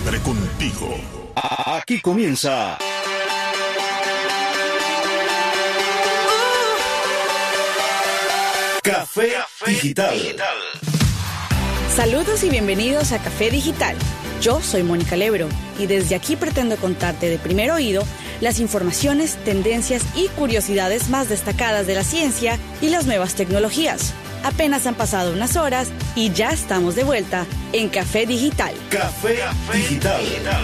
siempre contigo. Aquí comienza Café Digital. Saludos y bienvenidos a Café Digital. Yo soy Mónica Lebro y desde aquí pretendo contarte de primer oído las informaciones, tendencias y curiosidades más destacadas de la ciencia y las nuevas tecnologías. Apenas han pasado unas horas y ya estamos de vuelta en Café Digital. Café Digital.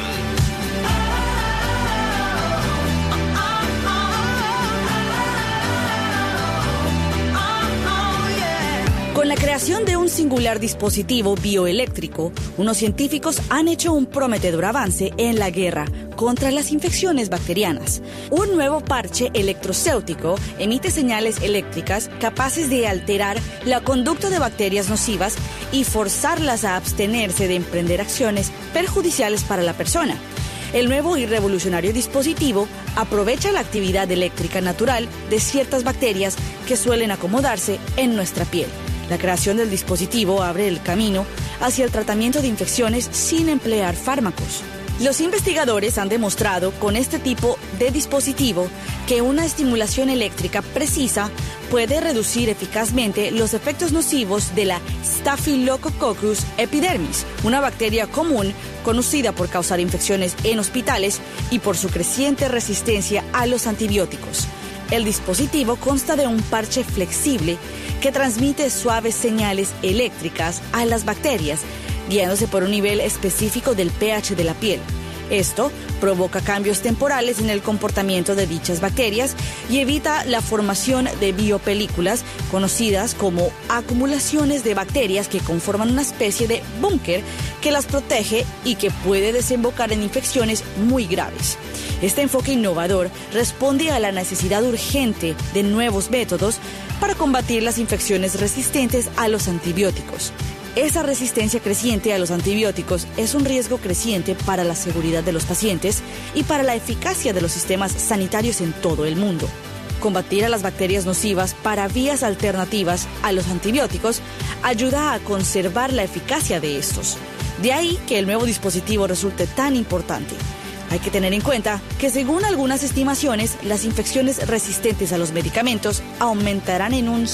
Con la creación de un singular dispositivo bioeléctrico, unos científicos han hecho un prometedor avance en la guerra contra las infecciones bacterianas. Un nuevo parche electrocéutico emite señales eléctricas capaces de alterar la conducta de bacterias nocivas y forzarlas a abstenerse de emprender acciones perjudiciales para la persona. El nuevo y revolucionario dispositivo aprovecha la actividad eléctrica natural de ciertas bacterias que suelen acomodarse en nuestra piel. La creación del dispositivo abre el camino hacia el tratamiento de infecciones sin emplear fármacos. Los investigadores han demostrado con este tipo de dispositivo que una estimulación eléctrica precisa puede reducir eficazmente los efectos nocivos de la Staphylococcus epidermis, una bacteria común conocida por causar infecciones en hospitales y por su creciente resistencia a los antibióticos. El dispositivo consta de un parche flexible que transmite suaves señales eléctricas a las bacterias, guiándose por un nivel específico del pH de la piel. Esto provoca cambios temporales en el comportamiento de dichas bacterias y evita la formación de biopelículas, conocidas como acumulaciones de bacterias que conforman una especie de búnker que las protege y que puede desembocar en infecciones muy graves. Este enfoque innovador responde a la necesidad urgente de nuevos métodos para combatir las infecciones resistentes a los antibióticos. Esa resistencia creciente a los antibióticos es un riesgo creciente para la seguridad de los pacientes y para la eficacia de los sistemas sanitarios en todo el mundo. Combatir a las bacterias nocivas para vías alternativas a los antibióticos ayuda a conservar la eficacia de estos. De ahí que el nuevo dispositivo resulte tan importante. Hay que tener en cuenta que según algunas estimaciones, las infecciones resistentes a los medicamentos aumentarán en un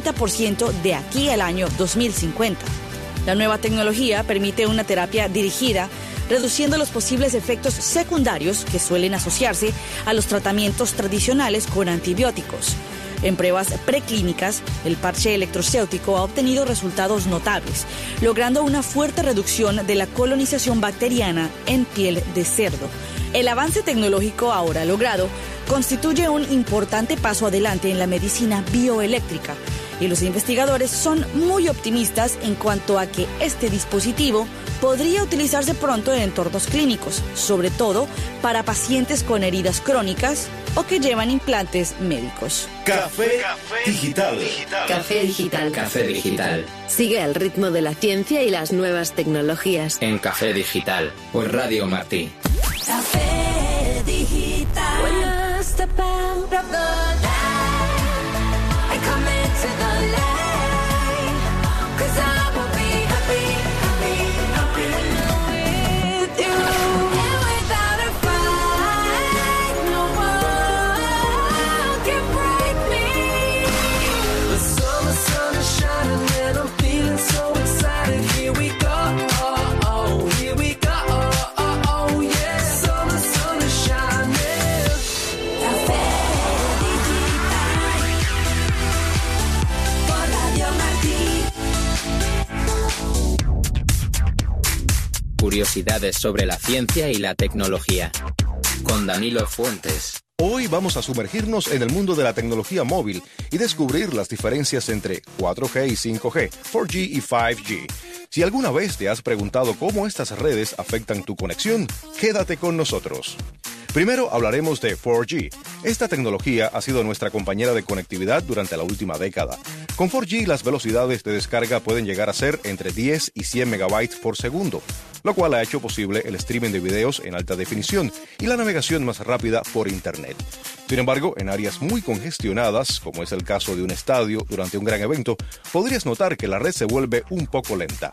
70% de aquí al año 2050. La nueva tecnología permite una terapia dirigida, reduciendo los posibles efectos secundarios que suelen asociarse a los tratamientos tradicionales con antibióticos. En pruebas preclínicas, el parche electrocéutico ha obtenido resultados notables, logrando una fuerte reducción de la colonización bacteriana en piel de cerdo. El avance tecnológico ahora logrado constituye un importante paso adelante en la medicina bioeléctrica, y los investigadores son muy optimistas en cuanto a que este dispositivo podría utilizarse pronto en entornos clínicos, sobre todo para pacientes con heridas crónicas o que llevan implantes médicos. Café Digital. Café Digital. Café Digital. Sigue el ritmo de la ciencia y las nuevas tecnologías. En Café Digital, por Radio Martí. Café Digital. When I step out of the light, I come into the light, 'cause I will be happy, happy, happy with you. And without a fight, no one can break me. The sun is shining and I'm feeling so excited. Here we go. Here we go. Curiosidades sobre la ciencia y la tecnología. Con Danilo Fuentes. Hoy vamos a sumergirnos en el mundo de la tecnología móvil y descubrir las diferencias entre 4G y 5G, 4G y 5G. Si alguna vez te has preguntado cómo estas redes afectan tu conexión, quédate con nosotros. Primero hablaremos de 4G. Esta tecnología ha sido nuestra compañera de conectividad durante la última década. Con 4G las velocidades de descarga pueden llegar a ser entre 10 y 100 megabytes por segundo, lo cual ha hecho posible el streaming de videos en alta definición y la navegación más rápida por Internet. Sin embargo, en áreas muy congestionadas, como es el caso de un estadio durante un gran evento, podrías notar que la red se vuelve un poco lenta.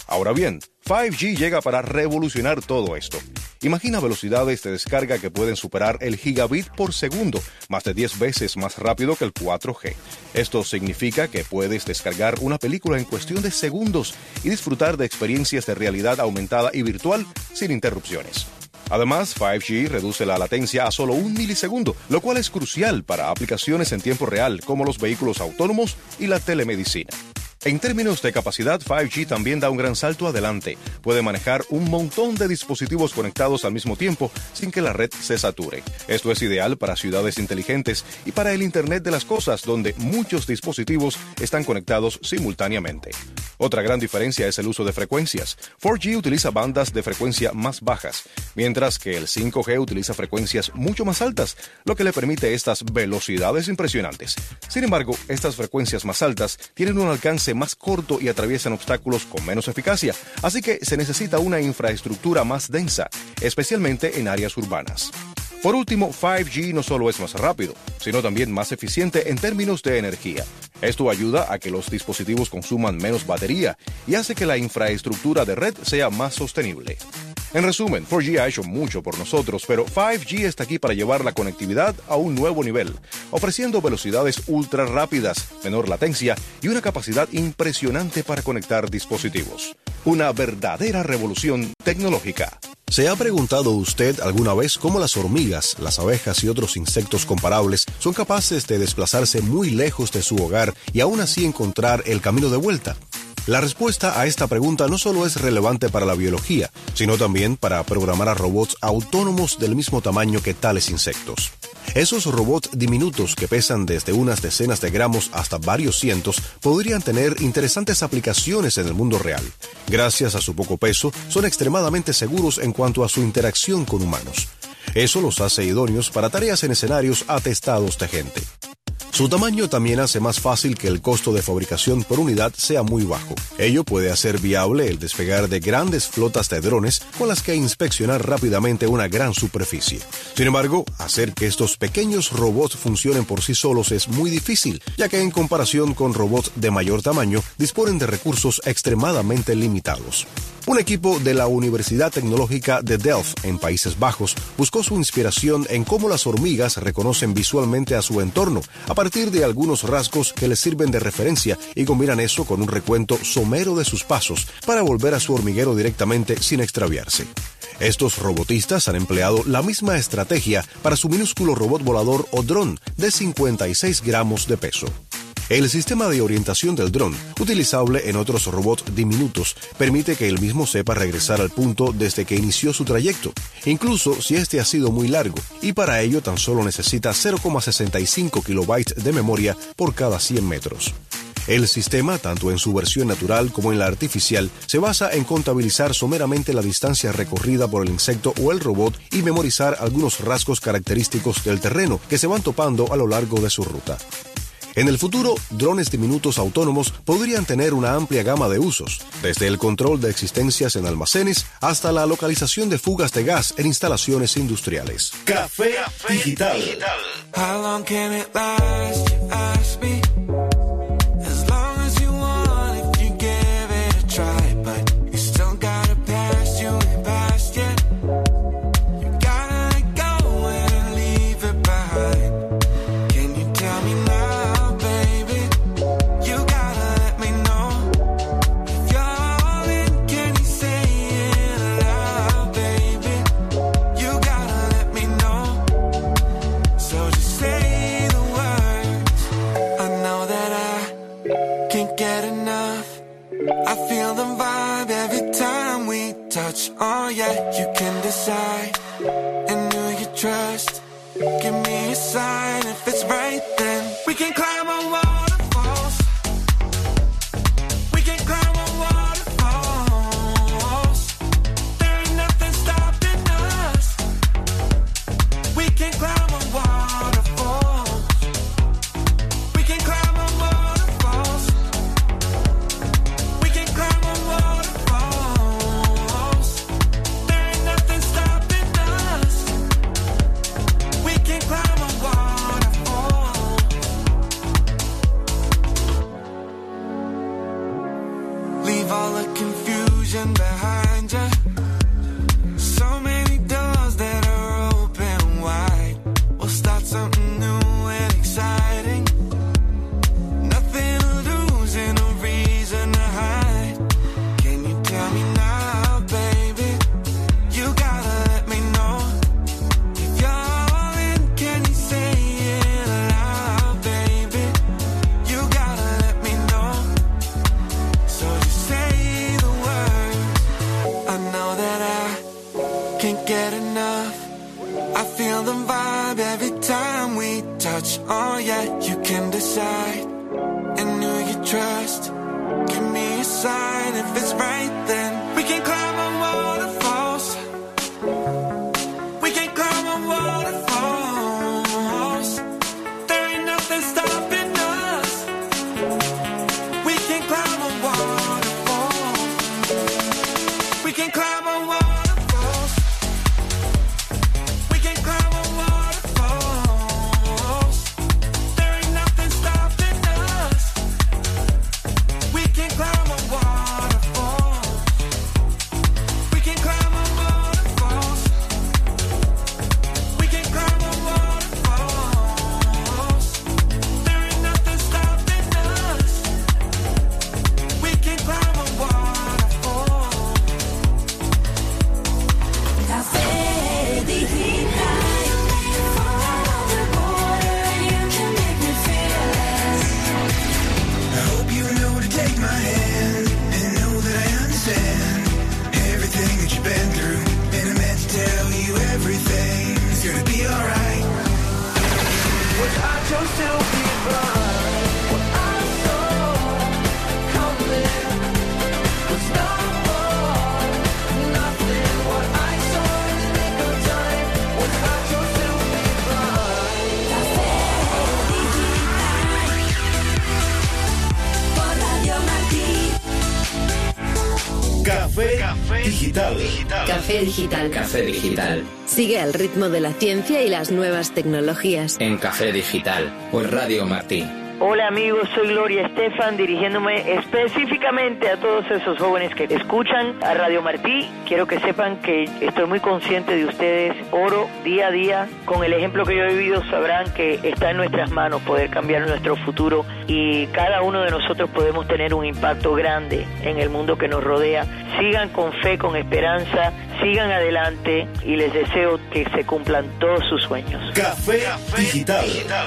Ahora bien, 5G llega para revolucionar todo esto. Imagina velocidades de descarga que pueden superar el gigabit por segundo, más de 10 veces más rápido que el 4G. Esto significa que puedes descargar una película en cuestión de segundos y disfrutar de experiencias de realidad aumentada y virtual sin interrupciones. Además, 5G reduce la latencia a solo 1 milisegundo, lo cual es crucial para aplicaciones en tiempo real como los vehículos autónomos y la telemedicina. En términos de capacidad, 5G también da un gran salto adelante. Puede manejar un montón de dispositivos conectados al mismo tiempo sin que la red se sature. Esto es ideal para ciudades inteligentes y para el Internet de las cosas, donde muchos dispositivos están conectados simultáneamente. Otra gran diferencia es el uso de frecuencias. 4G utiliza bandas de frecuencia más bajas, mientras que el 5G utiliza frecuencias mucho más altas, lo que le permite estas velocidades impresionantes. Sin embargo, estas frecuencias más altas tienen un alcance más corto y atraviesan obstáculos con menos eficacia, así que se necesita una infraestructura más densa, especialmente en áreas urbanas. Por último, 5G no solo es más rápido, sino también más eficiente en términos de energía. Esto ayuda a que los dispositivos consuman menos batería y hace que la infraestructura de red sea más sostenible. En resumen, 4G ha hecho mucho por nosotros, pero 5G está aquí para llevar la conectividad a un nuevo nivel, ofreciendo velocidades ultra rápidas, menor latencia y una capacidad impresionante para conectar dispositivos. Una verdadera revolución tecnológica. ¿Se ha preguntado usted alguna vez cómo las hormigas, las abejas y otros insectos comparables son capaces de desplazarse muy lejos de su hogar y aún así encontrar el camino de vuelta? La respuesta a esta pregunta no solo es relevante para la biología, sino también para programar a robots autónomos del mismo tamaño que tales insectos. Esos robots diminutos que pesan desde unas decenas de gramos hasta varios cientos podrían tener interesantes aplicaciones en el mundo real. Gracias a su poco peso, son extremadamente seguros en cuanto a su interacción con humanos. Eso los hace idóneos para tareas en escenarios atestados de gente. Su tamaño también hace más fácil que el costo de fabricación por unidad sea muy bajo. Ello puede hacer viable el despegar de grandes flotas de drones con las que inspeccionar rápidamente una gran superficie. Sin embargo, hacer que estos pequeños robots funcionen por sí solos es muy difícil, ya que en comparación con robots de mayor tamaño, disponen de recursos extremadamente limitados. Un equipo de la Universidad Tecnológica de Delft, en Países Bajos, buscó su inspiración en cómo las hormigas reconocen visualmente a su entorno, a partir de algunos rasgos que les sirven de referencia y combinan eso con un recuento somero de sus pasos para volver a su hormiguero directamente sin extraviarse. Estos robotistas han empleado la misma estrategia para su minúsculo robot volador o dron de 56 gramos de peso. El sistema de orientación del dron, utilizable en otros robots diminutos, permite que el mismo sepa regresar al punto desde que inició su trayecto, incluso si este ha sido muy largo, y para ello tan solo necesita 0,65 kilobytes de memoria por cada 100 metros. El sistema, tanto en su versión natural como en la artificial, se basa en contabilizar someramente la distancia recorrida por el insecto o el robot y memorizar algunos rasgos característicos del terreno que se van topando a lo largo de su ruta. En el futuro, drones diminutos autónomos podrían tener una amplia gama de usos, desde el control de existencias en almacenes hasta la localización de fugas de gas en instalaciones industriales. Café Digital. How long can it last, you ask me? As long as you want, if you give it a try, but you still gotta pass, you ain't passed yet. You gotta let go and leave it behind. Can you tell me now, baby? You gotta let me know. If you're all in, can you say it aloud, baby? You gotta let me know. So just say the words. I know that I can't get enough. I feel the vibe every time we touch. Oh yeah, you can decide. And who you trust. Give me a sign if it's right, then we can climb on waterfalls. We can climb on waterfalls. There ain't nothing stopping us. We can climb on waterfalls. We can climb on waterfalls. We can climb on waterfalls. There ain't nothing stopping us. We can climb on waterfalls. can't get enough. I feel the vibe every time we touch. Oh yeah, you can decide. And who you trust. Give me a sign if it's right, then we can climb on waterfalls. We can climb on waterfalls. There ain't nothing stopping us. We can climb on waterfalls. We can climb on waterfalls. We can climb on waterfalls. There ain't nothing stopping us. We can climb on waterfalls. We can climb on waterfalls. We can climb on waterfalls. There ain't nothing stopping us. We can climb on waterfalls. Café Digital. Follow the border and you can make me fearless. I hope you know to take my hand and know that I understand everything that you've been through. And I meant to tell you everything's gonna be alright. What I chose to be blind. What I saw coming was not more, nothing. What I saw in the nick of time. What I chose to be blind. Café Digital. Por Radio Martí. Café Digital. Café Digital. Café Digital. Sigue al ritmo de la ciencia y las nuevas tecnologías. En Café Digital. Por Radio Martí. Hola amigos, soy Gloria Estefan, dirigiéndome específicamente a todos esos jóvenes que escuchan a Radio Martí. Quiero que sepan que estoy muy consciente de ustedes. Oro día a día. Con el ejemplo que yo he vivido sabrán que está en nuestras manos poder cambiar nuestro futuro y cada uno de nosotros podemos tener un impacto grande en el mundo que nos rodea. Sigan con fe, con esperanza, sigan adelante y les deseo que se cumplan todos sus sueños. Café Digital.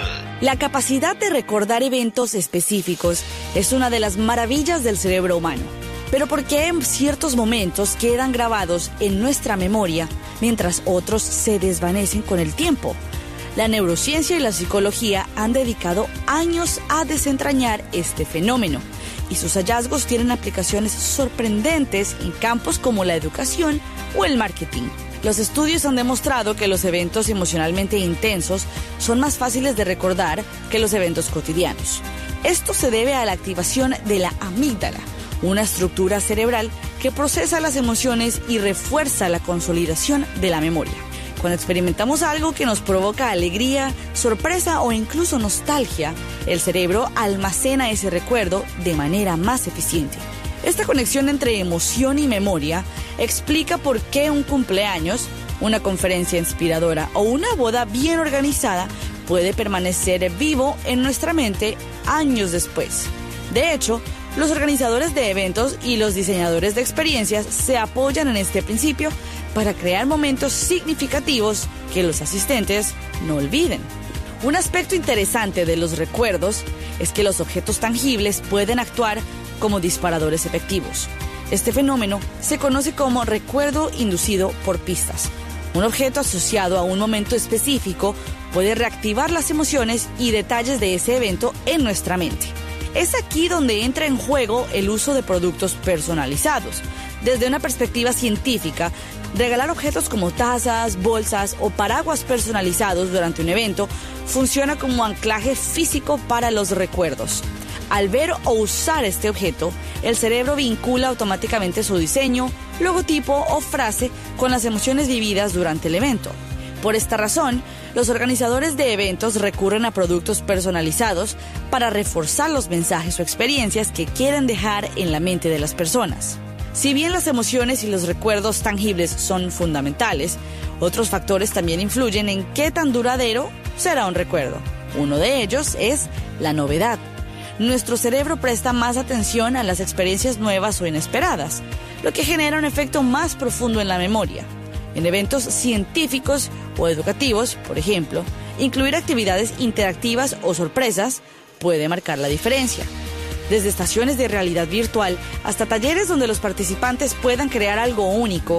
La capacidad de recordar eventos específicos es una de las maravillas del cerebro humano. Pero ¿por qué en ciertos momentos quedan grabados en nuestra memoria, mientras otros se desvanecen con el tiempo? La neurociencia y la psicología han dedicado años a desentrañar este fenómeno, y sus hallazgos tienen aplicaciones sorprendentes en campos como la educación o el marketing. Los estudios han demostrado que los eventos emocionalmente intensos son más fáciles de recordar que los eventos cotidianos. Esto se debe a la activación de la amígdala, una estructura cerebral que procesa las emociones y refuerza la consolidación de la memoria. Cuando experimentamos algo que nos provoca alegría, sorpresa o incluso nostalgia, el cerebro almacena ese recuerdo de manera más eficiente. Esta conexión entre emoción y memoria explica por qué un cumpleaños, una conferencia inspiradora o una boda bien organizada puede permanecer vivo en nuestra mente años después. De hecho, los organizadores de eventos y los diseñadores de experiencias se apoyan en este principio para crear momentos significativos que los asistentes no olviden. Un aspecto interesante de los recuerdos es que los objetos tangibles pueden actuar como disparadores efectivos. Este fenómeno se conoce como recuerdo inducido por pistas. Un objeto asociado a un momento específico puede reactivar las emociones y detalles de ese evento en nuestra mente. Es aquí donde entra en juego el uso de productos personalizados. Desde una perspectiva científica, regalar objetos como tazas, bolsas o paraguas personalizados durante un evento funciona como anclaje físico para los recuerdos. Al ver o usar este objeto, el cerebro vincula automáticamente su diseño, logotipo o frase con las emociones vividas durante el evento. Por esta razón, los organizadores de eventos recurren a productos personalizados para reforzar los mensajes o experiencias que quieren dejar en la mente de las personas. Si bien las emociones y los recuerdos tangibles son fundamentales, otros factores también influyen en qué tan duradero será un recuerdo. Uno de ellos es la novedad. Nuestro cerebro presta más atención a las experiencias nuevas o inesperadas, lo que genera un efecto más profundo en la memoria. En eventos científicos o educativos, por ejemplo, incluir actividades interactivas o sorpresas puede marcar la diferencia. Desde estaciones de realidad virtual hasta talleres donde los participantes puedan crear algo único,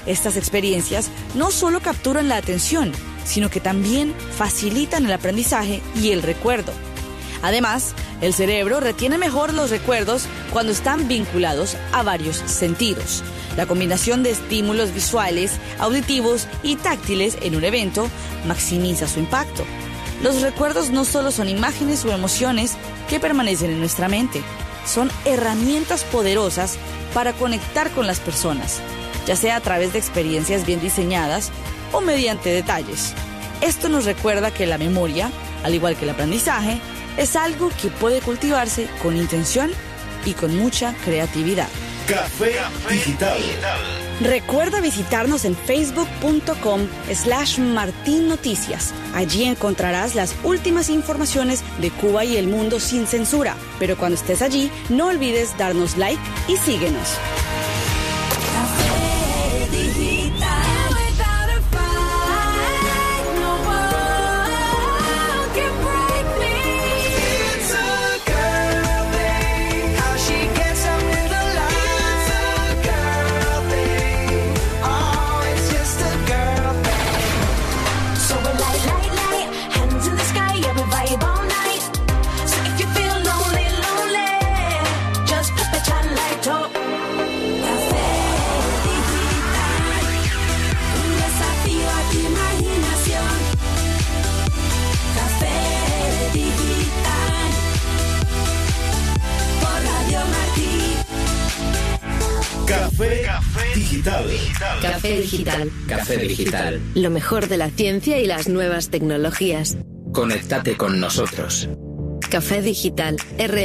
Estas experiencias no solo capturan la atención, sino que también facilitan el aprendizaje y el recuerdo. Además, el cerebro retiene mejor los recuerdos cuando están vinculados a varios sentidos. La combinación de estímulos visuales, auditivos y táctiles en un evento maximiza su impacto. Los recuerdos no solo son imágenes o emociones que permanecen en nuestra mente, son herramientas poderosas para conectar con las personas, ya sea a través de experiencias bien diseñadas o mediante detalles. Esto nos recuerda que la memoria, al igual que el aprendizaje, es algo que puede cultivarse con intención y con mucha creatividad. Café Digital. Recuerda visitarnos en facebook.com/martinnoticias. Allí encontrarás las últimas informaciones de Cuba y el mundo sin censura. Pero cuando estés allí, no olvides darnos like y síguenos. Café Digital. Without a fight, no one can break me. It's a girl thing, how she gets up in the light. It's a girl thing, oh, it's just a girl thing. So we're light, light, light, hands in the sky, yeah, we vibe all night. So if you feel lonely, lonely, just put the chan light up. Café Digital, un desafío a tu imaginación. Café Digital, por Radio Martí. Café Digital. Café Digital. Café Digital. Lo mejor de la ciencia y las nuevas tecnologías. Conéctate con nosotros. Café Digital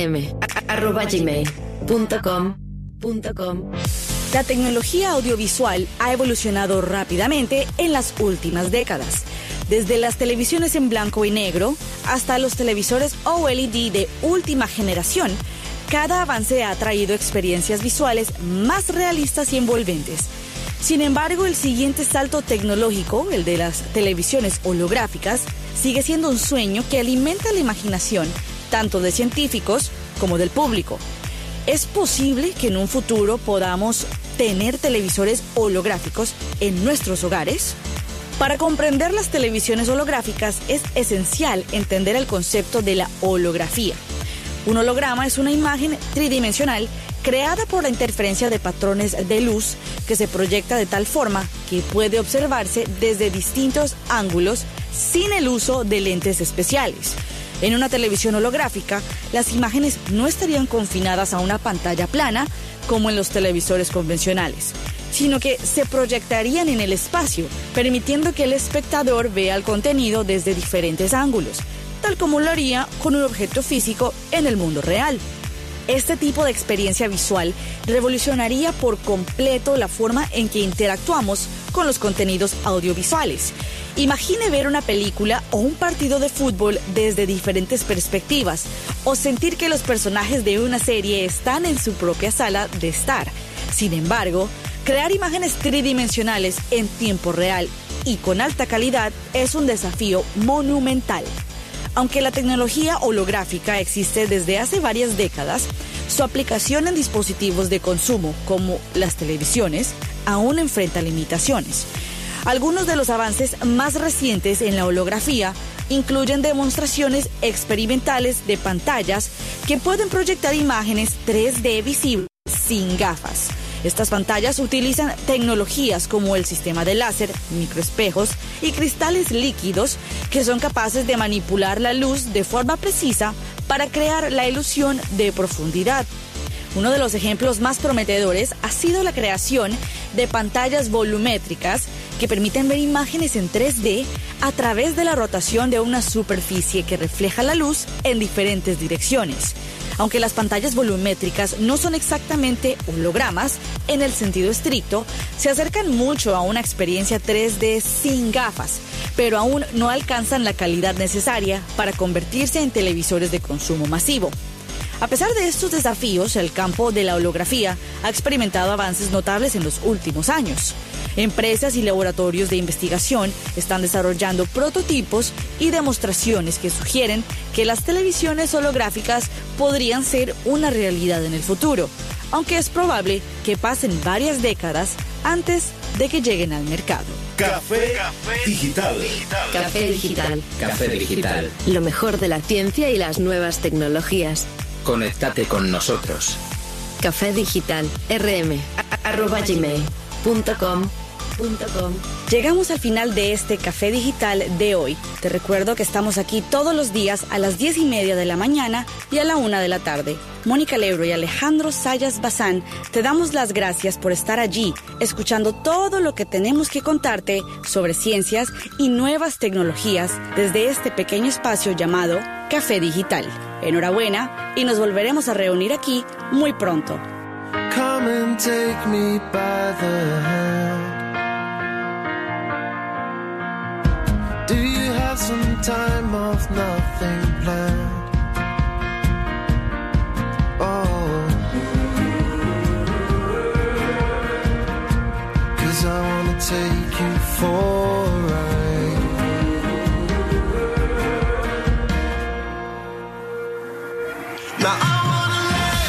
rm@gmail.com. La tecnología audiovisual ha evolucionado rápidamente en las últimas décadas, desde las televisiones en blanco y negro hasta los televisores OLED de última generación. Cada avance ha traído experiencias visuales más realistas y envolventes. Sin embargo, el siguiente salto tecnológico, el de las televisiones holográficas, sigue siendo un sueño que alimenta la imaginación tanto de científicos como del público. ¿Es posible que en un futuro podamos tener televisores holográficos en nuestros hogares? Para comprender las televisiones holográficas es esencial entender el concepto de la holografía. Un holograma es una imagen tridimensional creada por la interferencia de patrones de luz que se proyecta de tal forma que puede observarse desde distintos ángulos sin el uso de lentes especiales. En una televisión holográfica, las imágenes no estarían confinadas a una pantalla plana como en los televisores convencionales, sino que se proyectarían en el espacio, permitiendo que el espectador vea el contenido desde diferentes ángulos, tal como lo haría con un objeto físico en el mundo real. Este tipo de experiencia visual revolucionaría por completo la forma en que interactuamos con los contenidos audiovisuales. Imagine ver una película o un partido de fútbol desde diferentes perspectivas, o sentir que los personajes de una serie están en su propia sala de estar. Sin embargo, crear imágenes tridimensionales en tiempo real y con alta calidad es un desafío monumental. Aunque la tecnología holográfica existe desde hace varias décadas, su aplicación en dispositivos de consumo como las televisiones aún enfrenta limitaciones. Algunos de los avances más recientes en la holografía incluyen demostraciones experimentales de pantallas que pueden proyectar imágenes 3D visibles sin gafas. Estas pantallas utilizan tecnologías como el sistema de láser, microespejos y cristales líquidos que son capaces de manipular la luz de forma precisa para crear la ilusión de profundidad. Uno de los ejemplos más prometedores ha sido la creación de pantallas volumétricas que permiten ver imágenes en 3D a través de la rotación de una superficie que refleja la luz en diferentes direcciones. Aunque las pantallas volumétricas no son exactamente hologramas en el sentido estricto, se acercan mucho a una experiencia 3D sin gafas, pero aún no alcanzan la calidad necesaria para convertirse en televisores de consumo masivo. A pesar de estos desafíos, el campo de la holografía ha experimentado avances notables en los últimos años. Empresas y laboratorios de investigación están desarrollando prototipos y demostraciones que sugieren que las televisiones holográficas podrían ser una realidad en el futuro, aunque es probable que pasen varias décadas antes de que lleguen al mercado. Café Digital. Café Digital. Café Digital. Lo mejor de la ciencia y las nuevas tecnologías. Conéctate con nosotros. Café Digital. rm@gmail.com. Llegamos al final de este Café Digital de hoy. Te recuerdo que estamos aquí todos los días a las 10:30 de la mañana y a la 1 de la tarde. Mónica Lebro y Alejandro Sayas Bazán, te damos las gracias por estar allí, escuchando todo lo que tenemos que contarte sobre ciencias y nuevas tecnologías desde este pequeño espacio llamado Café Digital. Enhorabuena y nos volveremos a reunir aquí muy pronto. Come and take me by the hand. Do you have some time off, nothing planned? Oh, 'cause I wanna take you for a ride. Now I wanna let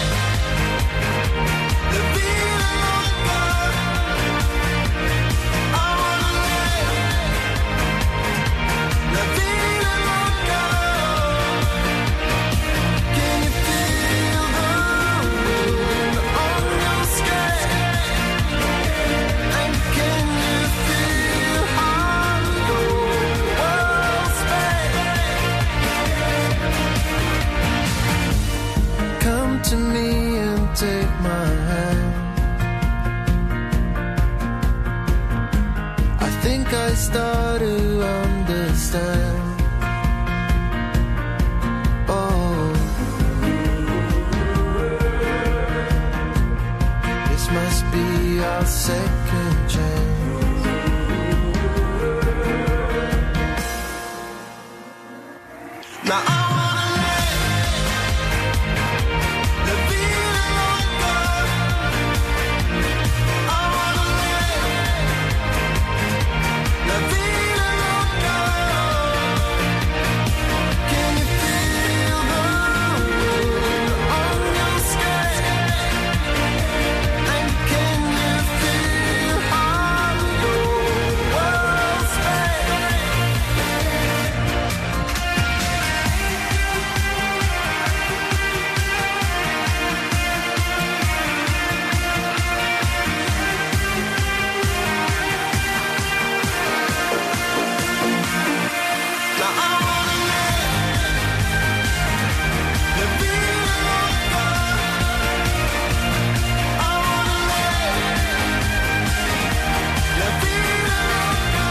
the feeling go. I wanna let the feeling go. Can you feel the wind on your skin? And can you feel how your world spins? Come to me and take my hand. I think I start to understand. Oh, this must be our second chance. Now I wanna let the feeling go. I wanna let the feeling go. Can you feel the wind on your skin? And can you feel how your world spins? Now I wanna let the feeling go. I wanna let the feeling go.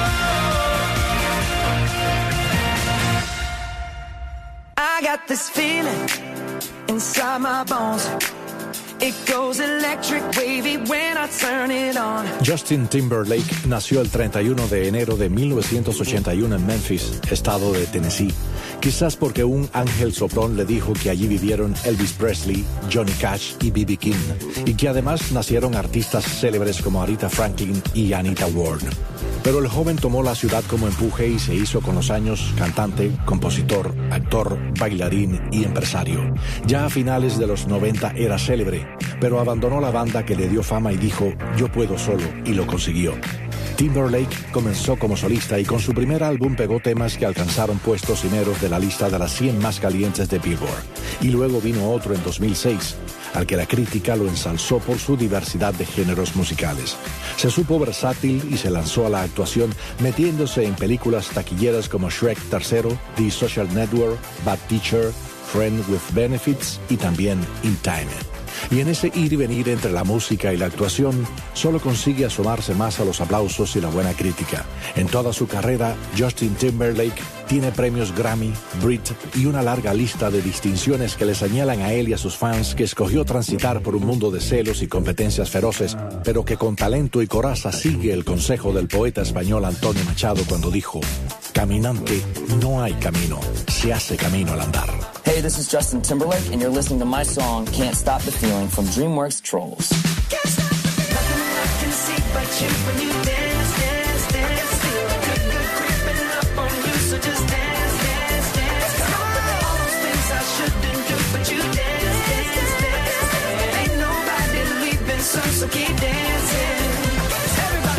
I got this feeling inside my bones. It goes electric wavy when I turn it on. Justin Timberlake nació el 31 de enero de 1981 en Memphis, estado de Tennessee. Quizás porque un ángel soplón le dijo que allí vivieron Elvis Presley, Johnny Cash y B.B. King, y que además nacieron artistas célebres como Aretha Franklin y Anita Ward. Pero el joven tomó la ciudad como empuje y se hizo con los años cantante, compositor, actor, bailarín y empresario. Ya a finales de los 90 era célebre, pero abandonó la banda que le dio fama y dijo, yo puedo solo, y lo consiguió. Timberlake comenzó como solista y con su primer álbum pegó temas que alcanzaron puestos primeros de la lista de las 100 más calientes de Billboard. Y luego vino otro en 2006, al que la crítica lo ensalzó por su diversidad de géneros musicales. Se supo versátil y se lanzó a la actuación metiéndose en películas taquilleras como Shrek 3, The Social Network, Bad Teacher, Friend with Benefits y también In Time. Y en ese ir y venir entre la música y la actuación, solo consigue asomarse más a los aplausos y la buena crítica. En toda su carrera, Justin Timberlake tiene premios Grammy, Brit y una larga lista de distinciones que le señalan a él y a sus fans que escogió transitar por un mundo de celos y competencias feroces, pero que con talento y coraza sigue el consejo del poeta español Antonio Machado cuando dijo, caminante, no hay camino, se hace camino al andar. Hey, this is Justin Timberlake, and you're listening to my song, Can't Stop the Feeling, from DreamWorks Trolls. Can't stop the feeling. Nothing I can see but you when you dance, dance, dance. Feel the good, good creeping up on you, so just dance, dance, dance. All those things I shouldn't do, but you dance, dance, dance. Ain't nobody leaving, so keep dancing. Everybody.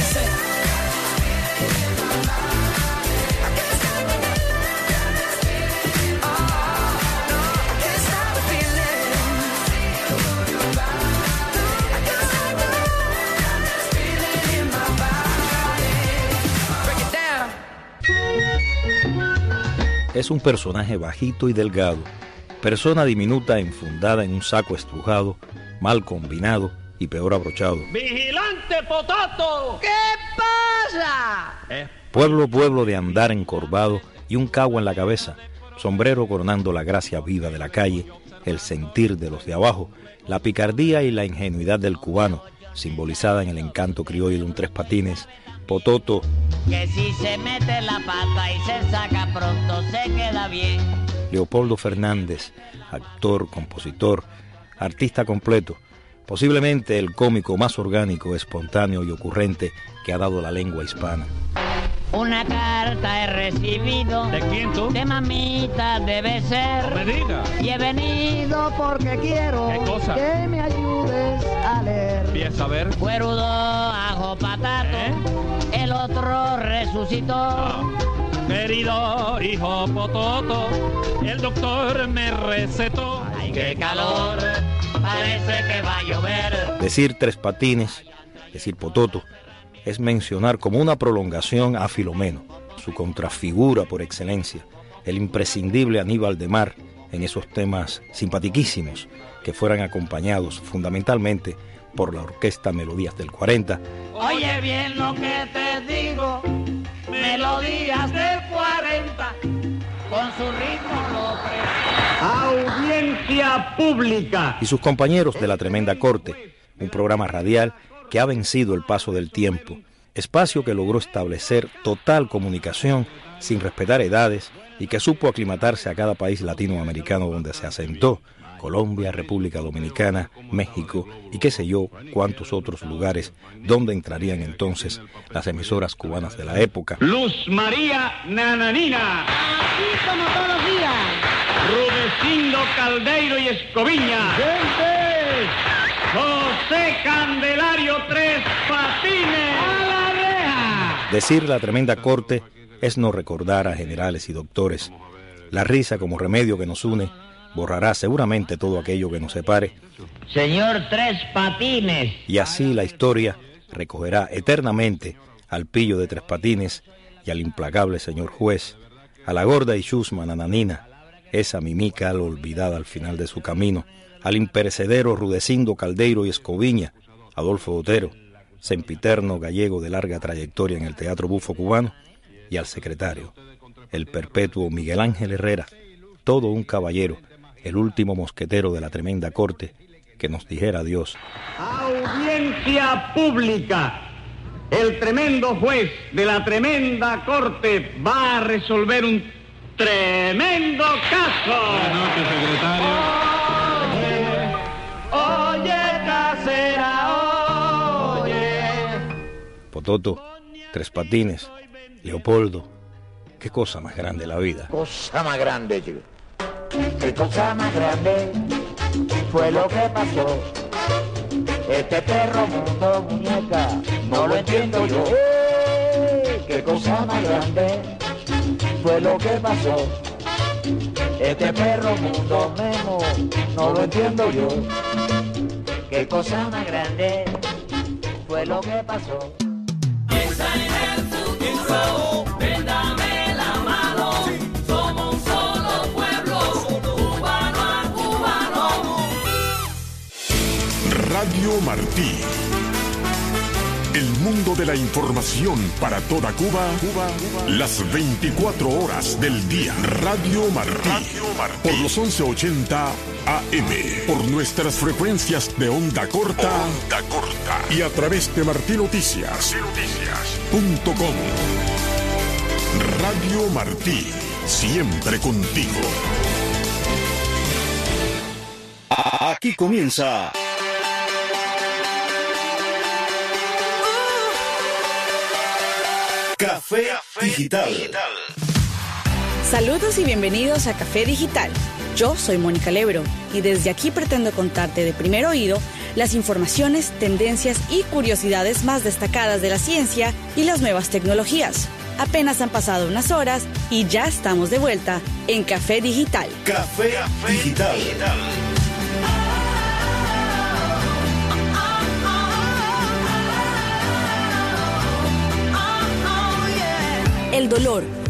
es un personaje bajito y delgado, persona diminuta enfundada en un saco estrujado, mal combinado y peor abrochado. ¡Vigilante Potato! ¿Qué pasa? Pueblo de andar encorvado y un cagua en la cabeza, sombrero coronando la gracia viva de la calle, el sentir de los de abajo, la picardía y la ingenuidad del cubano, simbolizada en el encanto criollo de un tres patines. Pototo, que si se mete la pata y se saca pronto se queda bien. Leopoldo Fernández, actor, compositor, artista completo, posiblemente el cómico más orgánico, espontáneo y ocurrente que ha dado la lengua hispana. Una carta he recibido. ¿De quién tú? De mamita debe ser. No me digas. Y he venido porque quiero. ¿Qué cosa? Que me ayudes a leer. Empieza a ver. Cuerudo, ajo, patato. El otro resucitó. Querido hijo Pototo, el doctor me recetó. Ay, qué calor, parece que va a llover. Decir tres patines, decir Pototo, es mencionar como una prolongación a Filomeno, su contrafigura por excelencia, el imprescindible Aníbal de Mar en esos temas simpatiquísimos que fueran acompañados fundamentalmente por la orquesta Melodías del 40. Oye bien lo que te digo, Melodías del 40, con su ritmo lo Audiencia pública. Y sus compañeros de La Tremenda Corte, un programa radial que ha vencido el paso del tiempo, espacio que logró establecer total comunicación sin respetar edades y que supo aclimatarse a cada país latinoamericano donde se asentó, Colombia, República Dominicana, México y qué sé yo cuántos otros lugares donde entrarían entonces las emisoras cubanas de la época. Luz María Nananina. Así como todos los días. Rudecindo Caldeiro y Escoviña. ¡Gente! José Candelario Tres Patines. ¡A la reja! Decir La Tremenda Corte es no recordar a generales y doctores. La risa como remedio que nos une borrará seguramente todo aquello que nos separe. Señor Tres Patines. Y así la historia recogerá eternamente al pillo de Tres Patines y al implacable señor juez, a la gorda y chusma Nananina, esa mimica olvidada al final de su camino, al imperecedero Rudecindo Caldeiro y Escoviña, Adolfo Otero, sempiterno gallego de larga trayectoria en el teatro bufo cubano, y al secretario, el perpetuo Miguel Ángel Herrera, todo un caballero, el último mosquetero de La Tremenda Corte, que nos dijera adiós. Audiencia pública. El tremendo juez de La Tremenda Corte va a resolver un tremendo caso. Buenas noches, secretario. Oye, casera, oye. Pototo, Tres Patines, Leopoldo, qué cosa más grande la vida. Cosa más grande, chico. Qué cosa más grande fue lo que pasó. Este perro mundo, muñeca, no lo entiendo yo. Qué cosa más grande fue lo que pasó. Este perro mundo, Memo, no lo entiendo yo. Qué cosa más grande fue lo que pasó. Piensa en el futuro, ven dame la mano. Somos un solo pueblo, cubano a cubano. Radio Martí. El mundo de la información para toda Cuba, las 24 horas del día. Radio Martí. Por los 1180 AM. Por nuestras frecuencias de onda corta. Y a través de martinoticias.com. Radio Martí. Siempre contigo. Aquí comienza Café Digital. Saludos y bienvenidos a Café Digital. Yo soy Mónica Lebro y desde aquí pretendo contarte de primer oído las informaciones, tendencias y curiosidades más destacadas de la ciencia y las nuevas tecnologías. Apenas han pasado unas horas y ya estamos de vuelta en Café Digital. Café Digital. El dolor,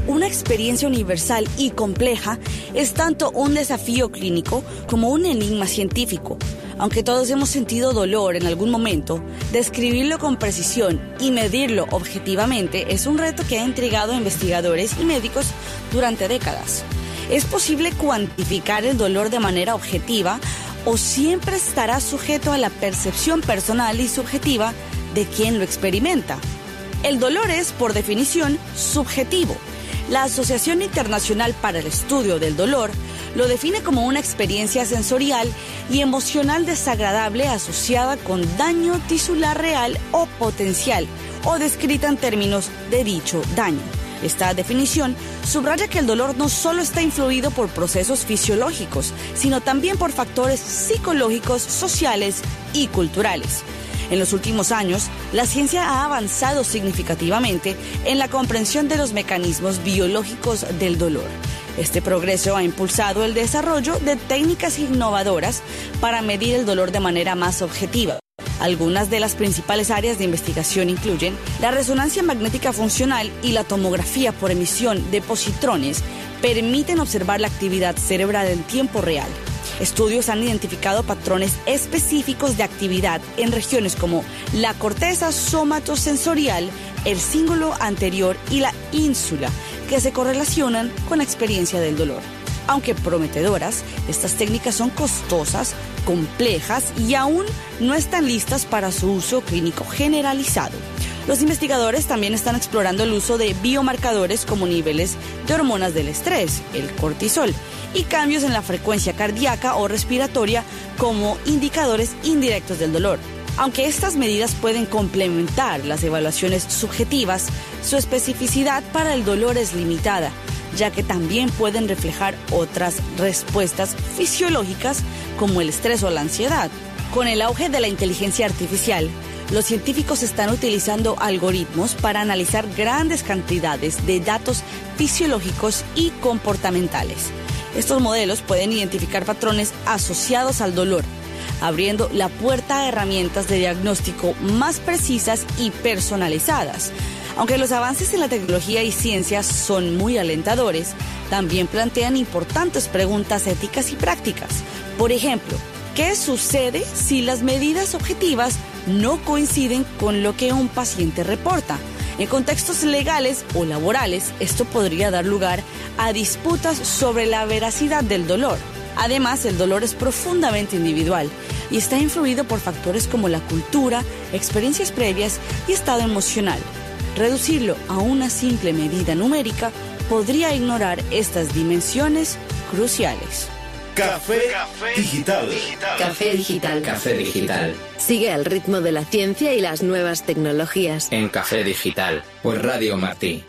una experiencia universal y compleja, es tanto un desafío clínico como un enigma científico. Aunque todos hemos sentido dolor en algún momento, describirlo con precisión y medirlo objetivamente es un reto que ha intrigado a investigadores y médicos durante décadas. ¿Es posible cuantificar el dolor de manera objetiva o siempre estará sujeto a la percepción personal y subjetiva de quien lo experimenta? El dolor es, por definición, subjetivo. La Asociación Internacional para el Estudio del Dolor lo define como una experiencia sensorial y emocional desagradable asociada con daño tisular real o potencial, o descrita en términos de dicho daño. Esta definición subraya que el dolor no solo está influido por procesos fisiológicos, sino también por factores psicológicos, sociales y culturales. En los últimos años, la ciencia ha avanzado significativamente en la comprensión de los mecanismos biológicos del dolor. Este progreso ha impulsado el desarrollo de técnicas innovadoras para medir el dolor de manera más objetiva. Algunas de las principales áreas de investigación incluyen la resonancia magnética funcional y la tomografía por emisión de positrones. Permiten observar la actividad cerebral en tiempo real. Estudios han identificado patrones específicos de actividad en regiones como la corteza somatosensorial, el cíngulo anterior y la ínsula, que se correlacionan con la experiencia del dolor. Aunque prometedoras, estas técnicas son costosas, complejas y aún no están listas para su uso clínico generalizado. Los investigadores también están explorando el uso de biomarcadores como niveles de hormonas del estrés, el cortisol, y cambios en la frecuencia cardíaca o respiratoria como indicadores indirectos del dolor. Aunque estas medidas pueden complementar las evaluaciones subjetivas, su especificidad para el dolor es limitada, ya que también pueden reflejar otras respuestas fisiológicas como el estrés o la ansiedad. Con el auge de la inteligencia artificial, los científicos están utilizando algoritmos para analizar grandes cantidades de datos fisiológicos y comportamentales. Estos modelos pueden identificar patrones asociados al dolor, abriendo la puerta a herramientas de diagnóstico más precisas y personalizadas. Aunque los avances en la tecnología y ciencia son muy alentadores, también plantean importantes preguntas éticas y prácticas. Por ejemplo, ¿qué sucede si las medidas objetivas no coinciden con lo que un paciente reporta? En contextos legales o laborales, esto podría dar lugar a disputas sobre la veracidad del dolor. Además, el dolor es profundamente individual y está influido por factores como la cultura, experiencias previas y estado emocional. Reducirlo a una simple medida numérica podría ignorar estas dimensiones cruciales. Café Digital. Café Digital. Café Digital. Sigue al ritmo de la ciencia y las nuevas tecnologías. En Café Digital, por Radio Martí.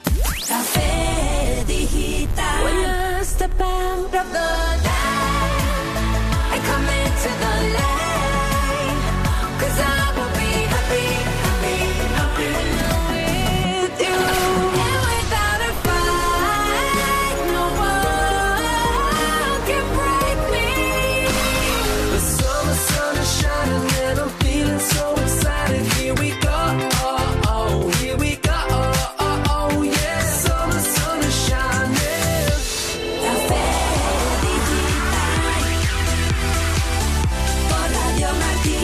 Café Digital. When I step out of the light, I come into the light, 'cause I will be happy, happy, happy with you. And without a fight, no one can break me. The sun is shining and I'm feeling so excited. Here we go, here we go, yeah. Sun is shining. Café Digital por Radio Martí.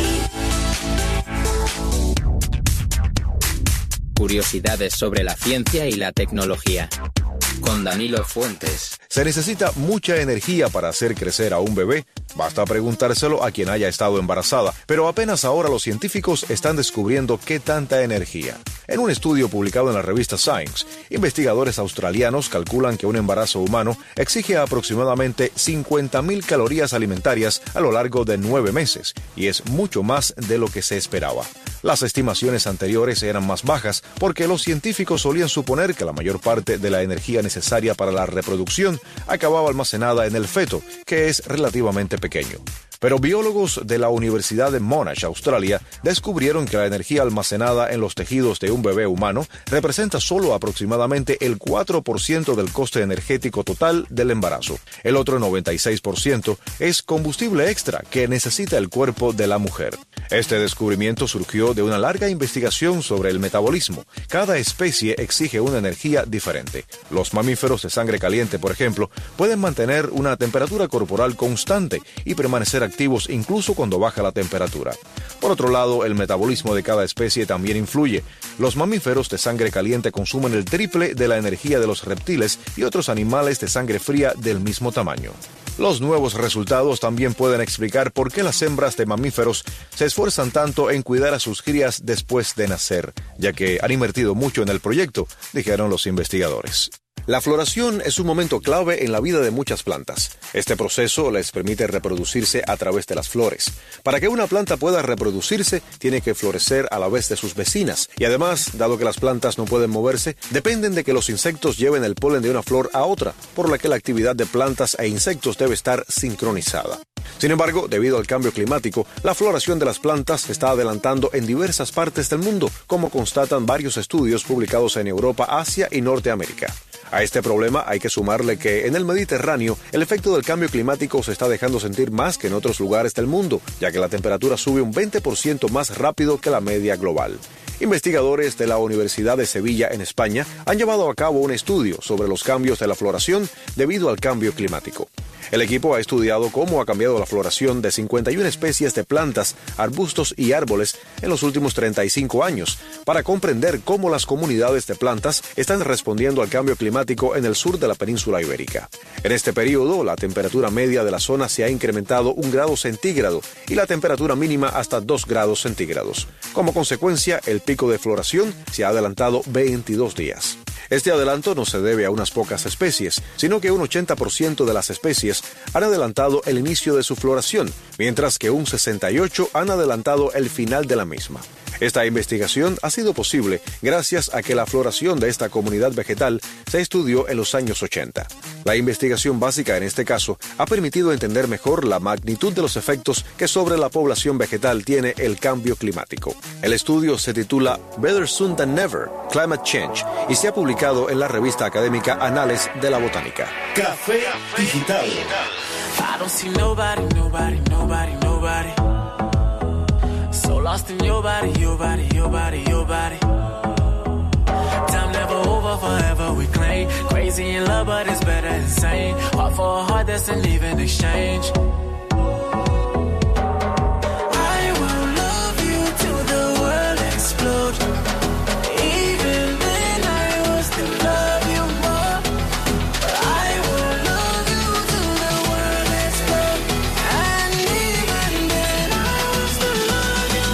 Curiosidades sobre la ciencia y la tecnología. Con Danilo Fuentes. ¿Se necesita mucha energía para hacer crecer a un bebé? Basta preguntárselo a quien haya estado embarazada, pero apenas ahora los científicos están descubriendo qué tanta energía. En un estudio publicado en la revista Science, investigadores australianos calculan que un embarazo humano exige aproximadamente 50.000 calorías alimentarias a lo largo de 9 meses, y es mucho más de lo que se esperaba. Las estimaciones anteriores eran más bajas porque los científicos solían suponer que la mayor parte de la energía necesaria para la reproducción acababa almacenada en el feto, que es relativamente pequeño. Pero biólogos de la Universidad de Monash, Australia, descubrieron que la energía almacenada en los tejidos de un bebé humano representa solo aproximadamente el 4% del coste energético total del embarazo. El otro 96% es combustible extra que necesita el cuerpo de la mujer. Este descubrimiento surgió de una larga investigación sobre el metabolismo. Cada especie exige una energía diferente. Los mamíferos de sangre caliente, por ejemplo, pueden mantener una temperatura corporal constante y permanecer activos incluso cuando baja la temperatura. Por otro lado, el metabolismo de cada especie también influye. Los mamíferos de sangre caliente consumen el triple de la energía de los reptiles y otros animales de sangre fría del mismo tamaño. Los nuevos resultados también pueden explicar por qué las hembras de mamíferos se esfuerzan tanto en cuidar a sus crías después de nacer, ya que han invertido mucho en el proyecto, dijeron los investigadores. La floración es un momento clave en la vida de muchas plantas. Este proceso les permite reproducirse a través de las flores. Para que una planta pueda reproducirse, tiene que florecer a la vez de sus vecinas. Y además, dado que las plantas no pueden moverse, dependen de que los insectos lleven el polen de una flor a otra, por lo que la actividad de plantas e insectos debe estar sincronizada. Sin embargo, debido al cambio climático, la floración de las plantas se está adelantando en diversas partes del mundo, como constatan varios estudios publicados en Europa, Asia y Norteamérica. A este problema hay que sumarle que en el Mediterráneo el efecto del cambio climático se está dejando sentir más que en otros lugares del mundo, ya que la temperatura sube un 20% más rápido que la media global. Investigadores de la Universidad de Sevilla en España han llevado a cabo un estudio sobre los cambios de la floración debido al cambio climático. El equipo ha estudiado cómo ha cambiado la floración de 51 especies de plantas, arbustos y árboles en los últimos 35 años, para comprender cómo las comunidades de plantas están respondiendo al cambio climático en el sur de la península ibérica. En este periodo, la temperatura media de la zona se ha incrementado 1 grado centígrado y la temperatura mínima hasta 2 grados centígrados. Como consecuencia, el pico de floración se ha adelantado 22 días. Este adelanto no se debe a unas pocas especies, sino que un 80% de las especies han adelantado el inicio de su floración, mientras que un 68% han adelantado el final de la misma. Esta investigación ha sido posible gracias a que la floración de esta comunidad vegetal se estudió en los años 80. La investigación básica en este caso ha permitido entender mejor la magnitud de los efectos que sobre la población vegetal tiene el cambio climático. El estudio se titula Better Soon Than Never, Climate Change, y se ha publicado en la revista académica Annales de la Botánica. Café Digital. I don't see nobody. So lost in your body. Time never over, forever we claim. Crazy in love, but it's better insane. Heart for a heart, that's an even exchange. I will love you till the world explodes. Even then I will still love you more. I will love you till the world explodes. And even then I will still love you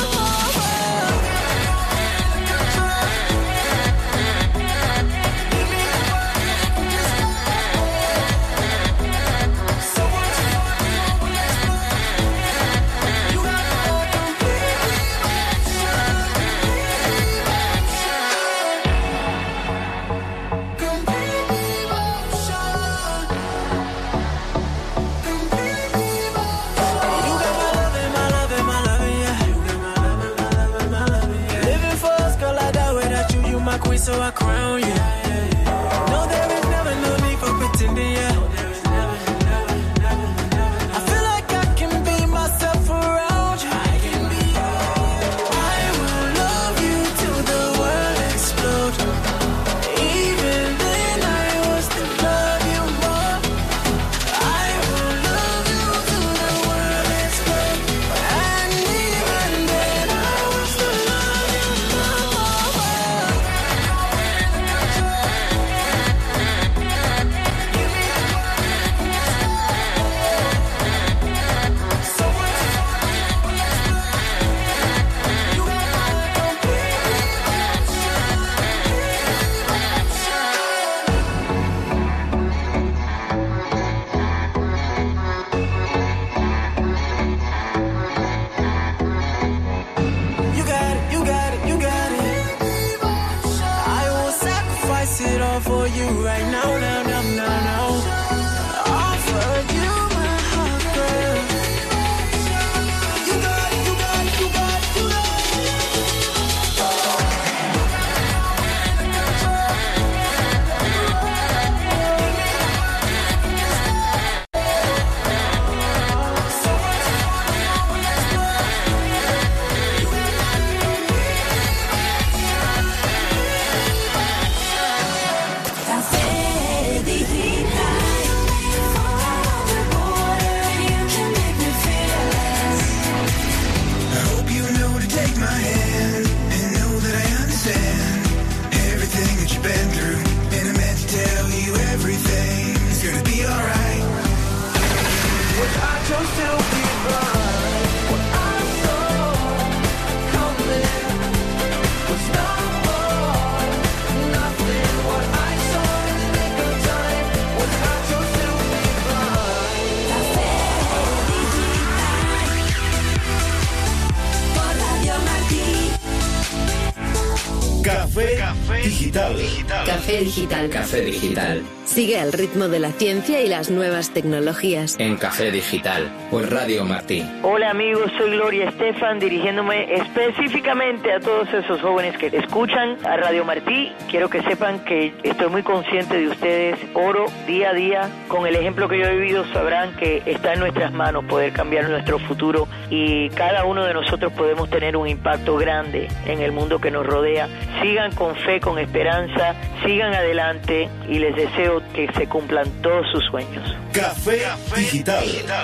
so I crown you. No, there is never no need for pretending, yeah. I feel like I can be myself around you. I will love you till the world explodes. Even then I will still love you more. I will love you till the world explodes. And even then I will still love you more. For you right now, now. Offer you my heart, girl. You got it. digital. Café Digital. Café Digital. Sigue al ritmo de la ciencia y las nuevas tecnologías. En Café Digital, por Radio Martí. Hola amigos, soy Gloria Estefan, dirigiéndome específicamente a todos esos jóvenes que escuchan a Radio Martí. Quiero que sepan que estoy muy consciente de ustedes. Oro día a día. Con el ejemplo que yo he vivido sabrán que está en nuestras manos poder cambiar nuestro futuro y cada uno de nosotros podemos tener un impacto grande en el mundo que nos rodea. Sigan con fe, con esperanza, sigan adelante y les deseo que se cumplan todos sus sueños. Café Digital.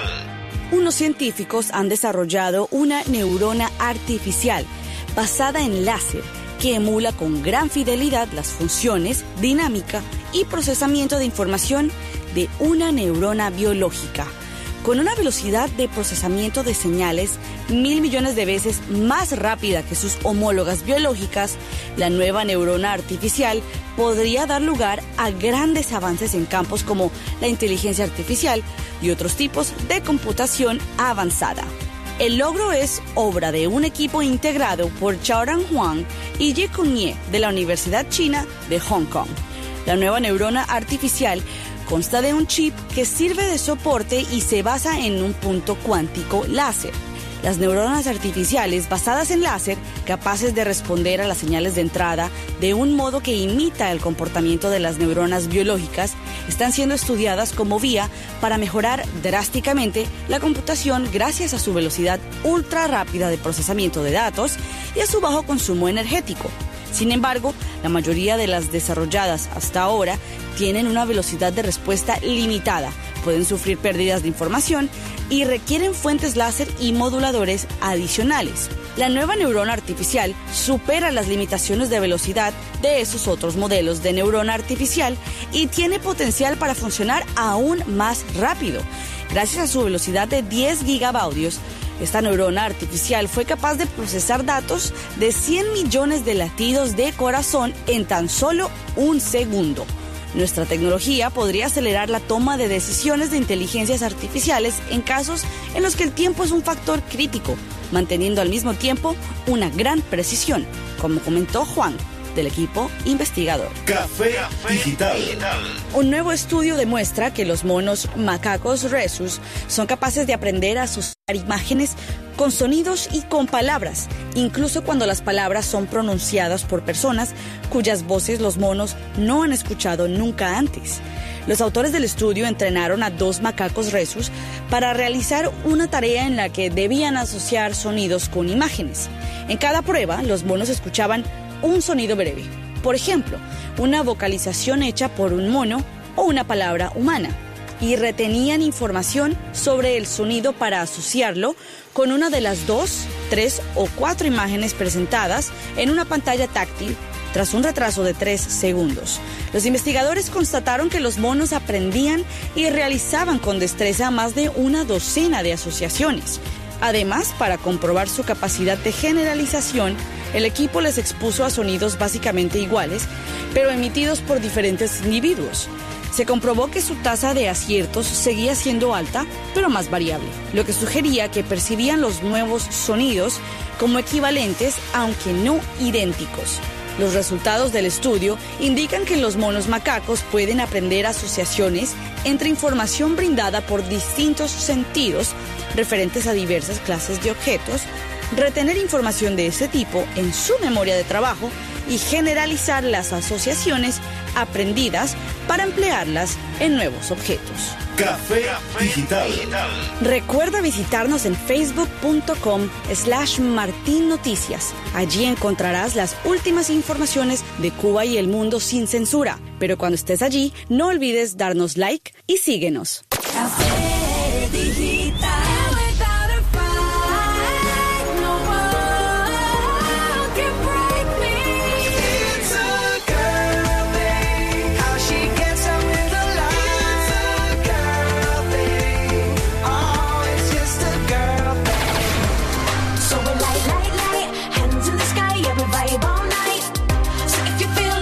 Unos científicos han desarrollado una neurona artificial basada en láser que emula con gran fidelidad las funciones, dinámica y procesamiento de información de una neurona biológica. Con una velocidad de procesamiento de señales 1.000 millones de veces más rápida que sus homólogas biológicas, la nueva neurona artificial podría dar lugar a grandes avances en campos como la inteligencia artificial y otros tipos de computación avanzada. El logro es obra de un equipo integrado por Chaoran Huang y Ye Kunye de la Universidad China de Hong Kong. La nueva neurona artificial consta de un chip que sirve de soporte y se basa en un punto cuántico láser. Las neuronas artificiales basadas en láser, capaces de responder a las señales de entrada de un modo que imita el comportamiento de las neuronas biológicas, están siendo estudiadas como vía para mejorar drásticamente la computación gracias a su velocidad ultra rápida de procesamiento de datos y a su bajo consumo energético. Sin embargo, la mayoría de las desarrolladas hasta ahora tienen una velocidad de respuesta limitada, pueden sufrir pérdidas de información y requieren fuentes láser y moduladores adicionales. La nueva neurona artificial supera las limitaciones de velocidad de esos otros modelos de neurona artificial y tiene potencial para funcionar aún más rápido. Gracias a su velocidad de 10 gigabaudios, esta neurona artificial fue capaz de procesar datos de 100 millones de latidos de corazón en tan solo un segundo. Nuestra tecnología podría acelerar la toma de decisiones de inteligencias artificiales en casos en los que el tiempo es un factor crítico, manteniendo al mismo tiempo una gran precisión, como comentó Juan, del equipo investigador. Café Digital. Un nuevo estudio demuestra que los monos macacos rhesus son capaces de aprender a asociar imágenes con sonidos y con palabras, incluso cuando las palabras son pronunciadas por personas cuyas voces los monos no han escuchado nunca antes. Los autores del estudio entrenaron a 2 macacos rhesus para realizar una tarea en la que debían asociar sonidos con imágenes. En cada prueba, los monos escuchaban un sonido breve, por ejemplo, una vocalización hecha por un mono o una palabra humana, y retenían información sobre el sonido para asociarlo con una de las 2, 3 o 4 imágenes presentadas en una pantalla táctil tras un retraso de 3 segundos. Los investigadores constataron que los monos aprendían y realizaban con destreza más de una docena de asociaciones. Además, para comprobar su capacidad de generalización, el equipo les expuso a sonidos básicamente iguales, pero emitidos por diferentes individuos. Se comprobó que su tasa de aciertos seguía siendo alta, pero más variable, lo que sugería que percibían los nuevos sonidos como equivalentes, aunque no idénticos. Los resultados del estudio indican que los monos macacos pueden aprender asociaciones entre información brindada por distintos sentidos referentes a diversas clases de objetos, retener información de ese tipo en su memoria de trabajo y generalizar las asociaciones aprendidas para emplearlas en nuevos objetos. Café Digital. Recuerda visitarnos en facebook.com/martinnoticias. Allí encontrarás las últimas informaciones de Cuba y el mundo sin censura. Pero cuando estés allí, no olvides darnos like y síguenos. Café Digital.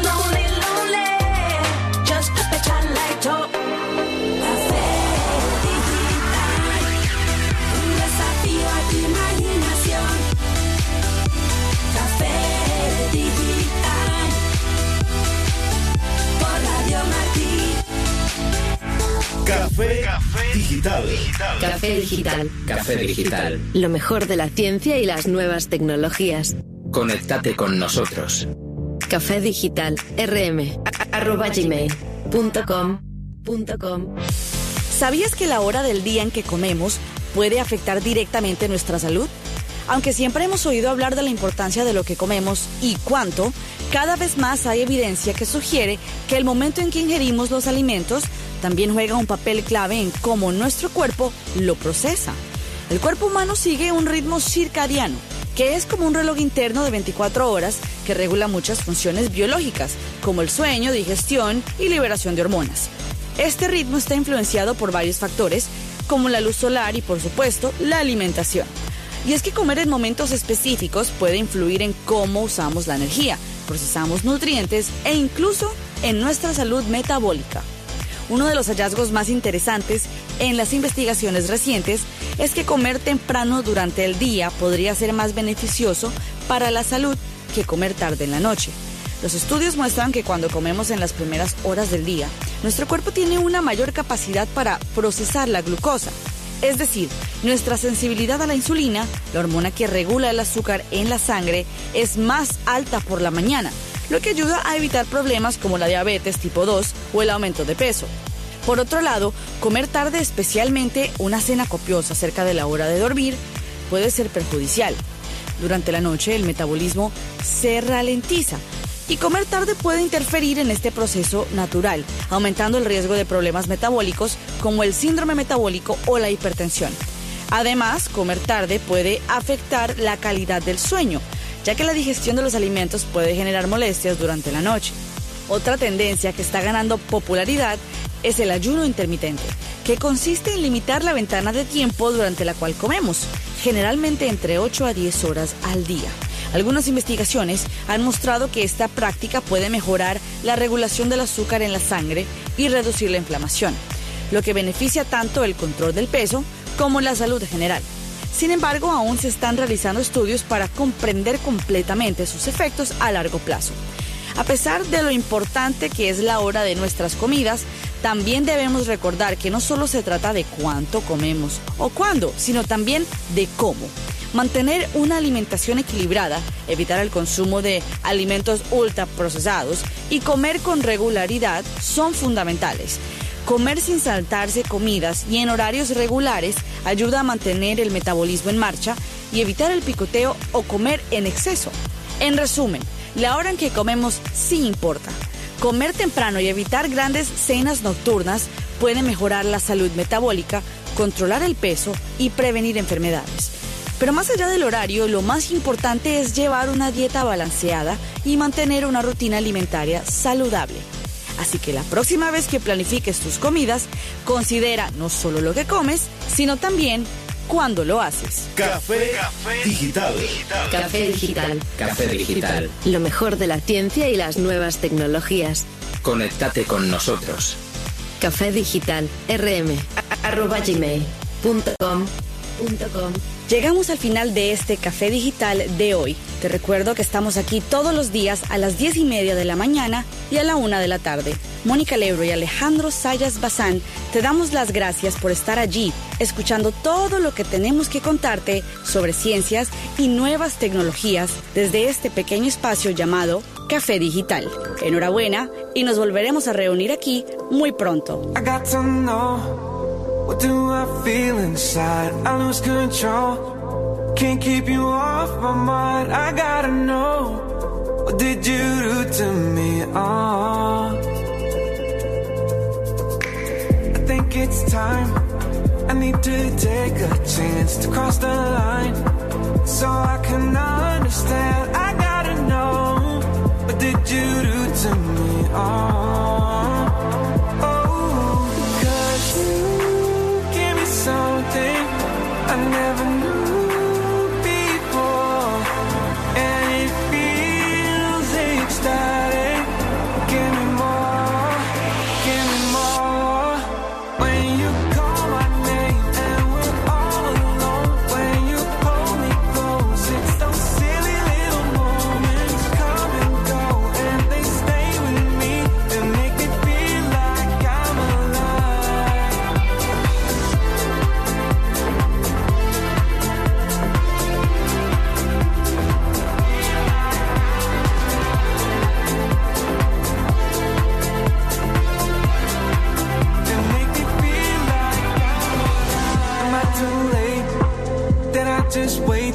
Café Café Digital. Café Digital. Café Digital. Lo mejor de la ciencia y las nuevas tecnologías. Conéctate con nosotros. Café Digital. rm@gmail.com. ¿Sabías que la hora del día en que comemos puede afectar directamente nuestra salud? Aunque siempre hemos oído hablar de la importancia de lo que comemos y cuánto, cada vez más hay evidencia que sugiere que el momento en que ingerimos los alimentos también juega un papel clave en cómo nuestro cuerpo lo procesa. El cuerpo humano sigue un ritmo circadiano, que es como un reloj interno de 24 horas que regula muchas funciones biológicas, como el sueño, digestión y liberación de hormonas. Este ritmo está influenciado por varios factores, como la luz solar y, por supuesto, la alimentación. Y es que comer en momentos específicos puede influir en cómo usamos la energía, procesamos nutrientes e incluso en nuestra salud metabólica. Uno de los hallazgos más interesantes en las investigaciones recientes es que comer temprano durante el día podría ser más beneficioso para la salud que comer tarde en la noche. Los estudios muestran que cuando comemos en las primeras horas del día, nuestro cuerpo tiene una mayor capacidad para procesar la glucosa. Es decir, nuestra sensibilidad a la insulina, la hormona que regula el azúcar en la sangre, es más alta por la mañana, lo que ayuda a evitar problemas como la diabetes tipo 2 o el aumento de peso. Por otro lado, comer tarde, especialmente una cena copiosa cerca de la hora de dormir, puede ser perjudicial. Durante la noche el metabolismo se ralentiza y comer tarde puede interferir en este proceso natural, aumentando el riesgo de problemas metabólicos como el síndrome metabólico o la hipertensión. Además, comer tarde puede afectar la calidad del sueño, ya que la digestión de los alimentos puede generar molestias durante la noche. Otra tendencia que está ganando popularidad es el ayuno intermitente, que consiste en limitar la ventana de tiempo durante la cual comemos, generalmente entre 8 a 10 horas al día. Algunas investigaciones han mostrado que esta práctica puede mejorar la regulación del azúcar en la sangre y reducir la inflamación, lo que beneficia tanto el control del peso como la salud general. Sin embargo, aún se están realizando estudios para comprender completamente sus efectos a largo plazo. A pesar de lo importante que es la hora de nuestras comidas, también debemos recordar que no solo se trata de cuánto comemos o cuándo, sino también de cómo. Mantener una alimentación equilibrada, evitar el consumo de alimentos ultraprocesados y comer con regularidad son fundamentales. Comer sin saltarse comidas y en horarios regulares ayuda a mantener el metabolismo en marcha y evitar el picoteo o comer en exceso. En resumen, la hora en que comemos sí importa. Comer temprano y evitar grandes cenas nocturnas puede mejorar la salud metabólica, controlar el peso y prevenir enfermedades. Pero más allá del horario, lo más importante es llevar una dieta balanceada y mantener una rutina alimentaria saludable. Así que la próxima vez que planifiques tus comidas, considera no solo lo que comes, sino también cuándo lo haces. Café Digital. Café Digital. Café Digital. Lo mejor de la ciencia y las nuevas tecnologías. Conéctate con nosotros. Café Digital. rm@gmail.com. Llegamos al final de este Café Digital de hoy. Te recuerdo que estamos aquí todos los días a las 10:30 de la mañana y a la 1 de la tarde. Mónica Lebro y Alejandro Sayas Bazán, te damos las gracias por estar allí, escuchando todo lo que tenemos que contarte sobre ciencias y nuevas tecnologías desde este pequeño espacio llamado Café Digital. Enhorabuena y nos volveremos a reunir aquí muy pronto. I got to know, what do I feel inside? I lose control. Can't keep you off my mind. I gotta know, what did you do to me? Oh, I think it's time. I need to take a chance to cross the line, so I can understand. I gotta know, what did you do to me? Oh, oh, 'cause you give me something I never knew before, and it feels ecstatic. Give me more, give me more. When you call my name and we're all alone, when you hold me close, it's those silly little moments come and go, and they stay with me and make me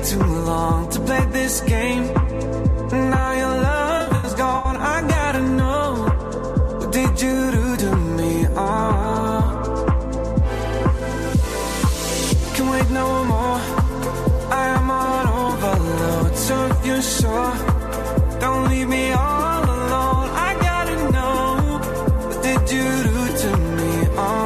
too long to play this game. Now your love is gone. I gotta know, what did you do to me? Can't wait no more. I am on overload. So if you're sure, don't leave me all alone. I gotta know, what did you do to me?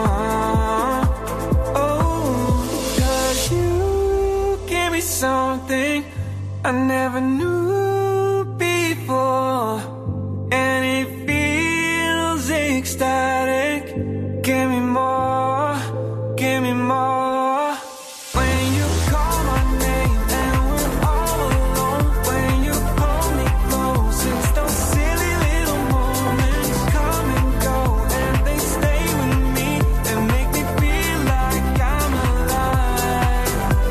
Cause you gave me something I never knew before, and it feels ecstatic. Give me more, give me more. When you call my name and we're all alone, when you hold me close, it's those silly little moments come and go, and they stay with me and make me feel like I'm alive.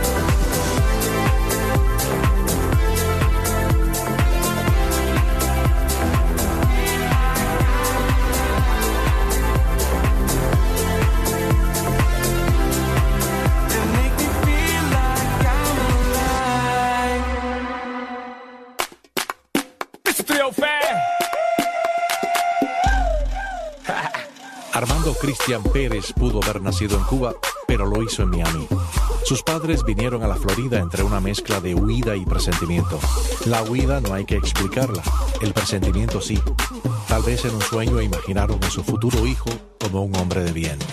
And make me feel like I'm alive. Mr. 305. Armando Cristian Pérez pudo haber nacido en Cuba, pero lo hizo en Miami. Sus padres vinieron a la Florida entre una mezcla de huida y presentimiento. La huida no hay que explicarla, el presentimiento sí. Tal vez en un sueño imaginaron a su futuro hijo como un hombre de bien.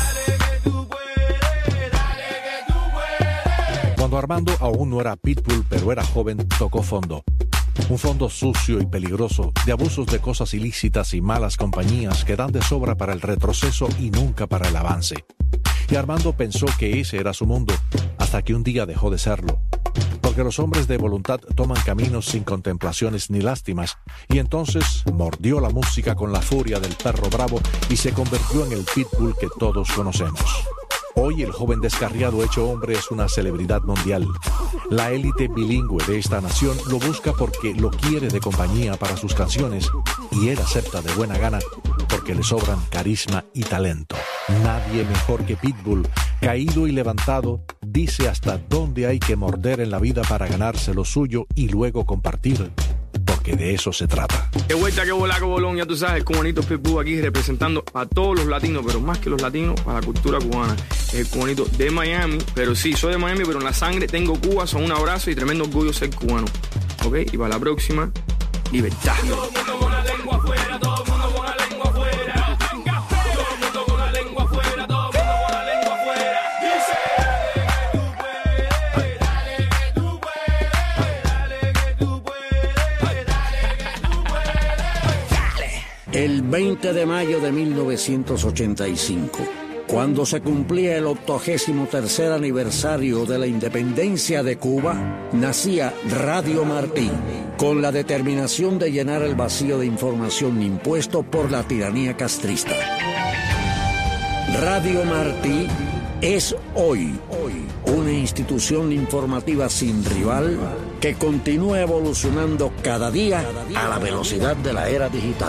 Cuando Armando aún no era Pitbull, pero era joven, tocó fondo. Un fondo sucio y peligroso, de abusos de cosas ilícitas y malas compañías que dan de sobra para el retroceso y nunca para el avance. Y Armando pensó que ese era su mundo, hasta que un día dejó de serlo. Porque los hombres de voluntad toman caminos sin contemplaciones ni lástimas, y entonces mordió la música con la furia del perro bravo y se convirtió en el Pitbull que todos conocemos. Hoy el joven descarriado hecho hombre es una celebridad mundial. La élite bilingüe de esta nación lo busca porque lo quiere de compañía para sus canciones, y él acepta de buena gana porque le sobran carisma y talento. Nadie mejor que Pitbull, caído y levantado, dice hasta dónde hay que morder en la vida para ganarse lo suyo y luego compartir, porque de eso se trata. Qué vuelta, qué bola, qué bolón, ya tú sabes, el cubanito Pitbull aquí representando a todos los latinos, pero más que los latinos, para la cultura cubana. El cubanito de Miami, pero sí, soy de Miami, pero en la sangre tengo Cuba, son un abrazo y tremendo orgullo ser cubano. ¿Ok? Y para la próxima, libertad. Todo el mundo con la lengua afuera, todo el mundo con la lengua afuera. Todo el mundo con la lengua afuera, todo el mundo con la lengua afuera. Dice, dale que tú puedes, dale que tú puedes, dale que tú puedes, dale. El 20 de mayo de 1985, cuando se cumplía el 83º aniversario de la independencia de Cuba, nacía Radio Martí, con la determinación de llenar el vacío de información impuesto por la tiranía castrista. Radio Martí es hoy una institución informativa sin rival que continúa evolucionando cada día a la velocidad de la era digital.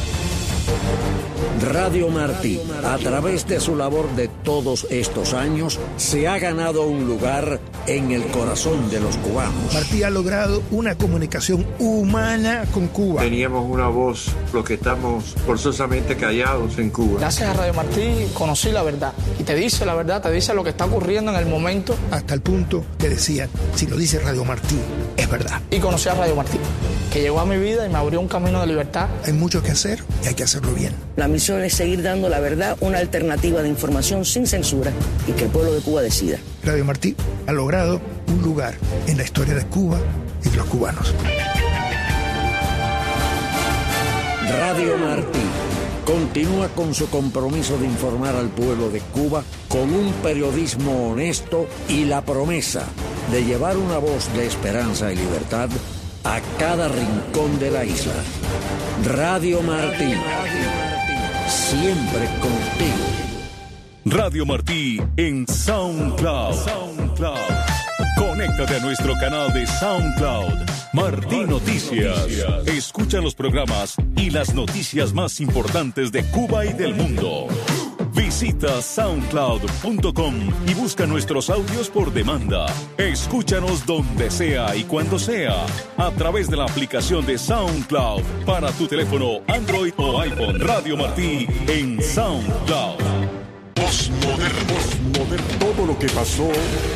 Radio Martí, a través de su labor de todos estos años, se ha ganado un lugar en el corazón de los cubanos. Martí ha logrado una comunicación humana con Cuba. Teníamos una voz, los que estamos forzosamente callados en Cuba. Gracias a Radio Martí conocí la verdad. Y te dice la verdad, te dice lo que está ocurriendo en el momento. Hasta el punto que decían, si lo dice Radio Martí, es verdad. Y conocí a Radio Martí, que llegó a mi vida y me abrió un camino de libertad. Hay mucho que hacer y hay que hacerlo bien. La misión es seguir dando la verdad, una alternativa de información sin censura y que el pueblo de Cuba decida. Radio Martí ha logrado un lugar en la historia de Cuba y de los cubanos. Radio Martí continúa con su compromiso de informar al pueblo de Cuba con un periodismo honesto y la promesa de llevar una voz de esperanza y libertad a cada rincón de la isla. Radio Martí, siempre contigo. Radio Martí en SoundCloud. Conéctate a nuestro canal de SoundCloud, Martí Noticias. Escucha los programas y las noticias más importantes de Cuba y del mundo. Visita soundcloud.com y busca nuestros audios por demanda. Escúchanos donde sea y cuando sea a través de la aplicación de SoundCloud para tu teléfono Android o iPhone. Radio Martí en SoundCloud. Postmoderno. Todo lo que pasó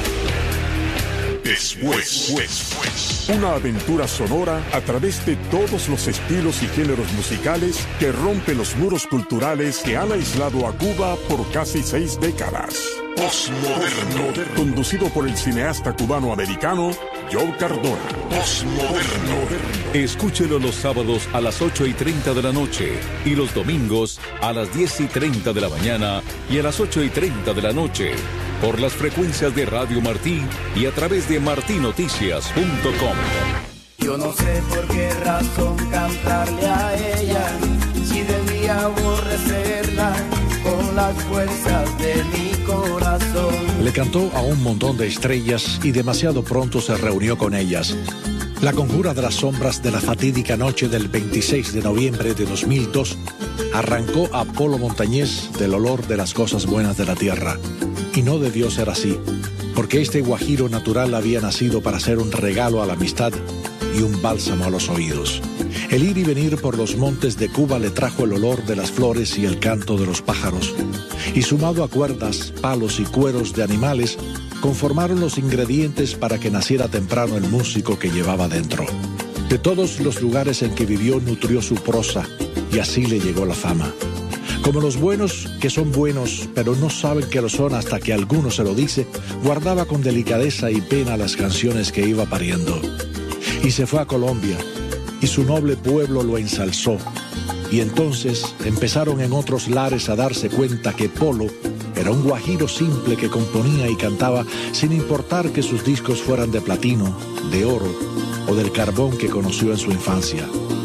después. Una aventura sonora a través de todos los estilos y géneros musicales que rompe los muros culturales que han aislado a Cuba por casi 6 décadas. Postmoderno. Conducido por el cineasta cubano-americano Joe Cardona. Postmoderno. Escúchelo los sábados a las 8:30 de la noche y los domingos a las 10:30 de la mañana y a las 8:30 de la noche por las frecuencias de Radio Martí y a través de martinoticias.com. Yo no sé por qué razón cantarle a ella, si debía aborrecerla con las fuerzas de mi corazón. Le cantó a un montón de estrellas y demasiado pronto se reunió con ellas. La conjura de las sombras de la fatídica noche del 26 de noviembre de 2002 arrancó a Polo Montañés del olor de las cosas buenas de la tierra. Y no debió ser así, porque este guajiro natural había nacido para ser un regalo a la amistad y un bálsamo a los oídos. El ir y venir por los montes de Cuba le trajo el olor de las flores y el canto de los pájaros, y sumado a cuerdas, palos y cueros de animales, conformaron los ingredientes para que naciera temprano el músico que llevaba dentro. De todos los lugares en que vivió nutrió su prosa, y así le llegó la fama. Como los buenos que son buenos, pero no saben que lo son hasta que alguno se lo dice, guardaba con delicadeza y pena las canciones que iba pariendo. Y se fue a Colombia, y su noble pueblo lo ensalzó. Y entonces empezaron en otros lares a darse cuenta que Polo era un guajiro simple que componía y cantaba sin importar que sus discos fueran de platino, de oro o del carbón que conoció en su infancia.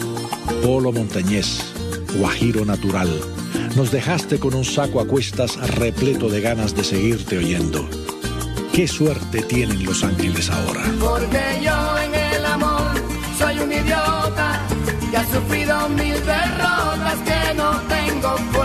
Polo Montañés, guajiro natural. Nos dejaste con un saco a cuestas repleto de ganas de seguirte oyendo. ¿Qué suerte tienen los ángeles ahora? Porque yo en el amor soy un idiota que ha sufrido 1000 derrotas, que no tengo fuerza